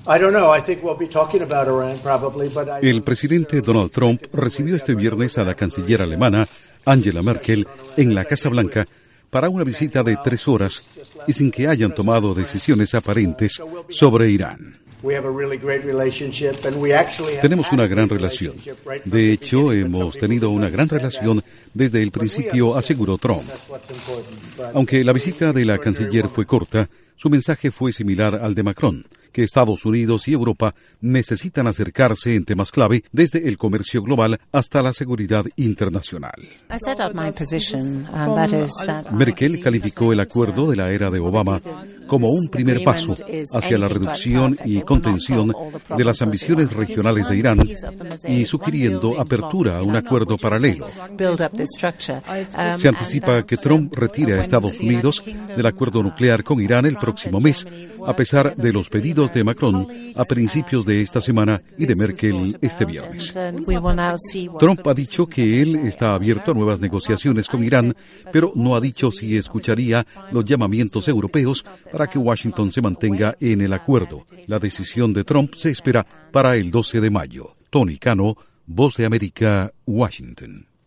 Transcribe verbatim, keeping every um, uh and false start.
El presidente Donald Trump recibió este viernes a la canciller alemana Angela Merkel en la Casa Blanca para una visita de tres horas y sin que hayan tomado decisiones aparentes sobre Irán. Tenemos una gran relación. De hecho, hemos tenido una gran relación desde el principio, aseguró Trump. Aunque la visita de la canciller fue corta, su mensaje fue similar al de Macron, que Estados Unidos y Europa necesitan acercarse en temas clave desde el comercio global hasta la seguridad internacional. Merkel calificó el acuerdo de la era de Obama como un primer paso hacia la reducción y contención de las ambiciones regionales de Irán y sugiriendo apertura a un acuerdo paralelo. Se anticipa que Trump retire a Estados Unidos del acuerdo nuclear con Irán el próximo mes, a pesar de los pedidos de Macron a principios de esta semana y de Merkel este viernes. Trump ha dicho que él está abierto a nuevas negociaciones con Irán, pero no ha dicho si escucharía los llamamientos europeos para que Washington se mantenga en el acuerdo. La decisión de Trump se espera para el doce de mayo. Tony Cano, Voz de América, Washington.